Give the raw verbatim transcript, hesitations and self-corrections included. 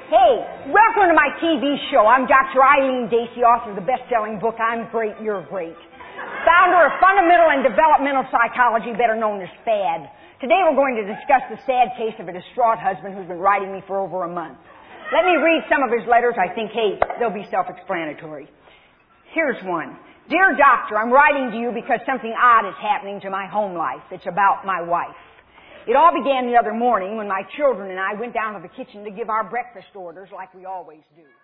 Hey, welcome to my T V show. I'm Doctor Eileen Dacey, author of the best-selling book, I'm Great, You're Great. Founder of Fundamental and Developmental Psychology, better known as FAD. Today we're going to discuss the sad case of a distraught husband who's been writing me for over a month. Let me read some of his letters. I think, hey, they'll be self-explanatory. Here's one. Dear Doctor, I'm writing to you because something odd is happening to my home life. It's about my wife. It all began the other morning when my children and I went down to the kitchen to give our breakfast orders like we always do.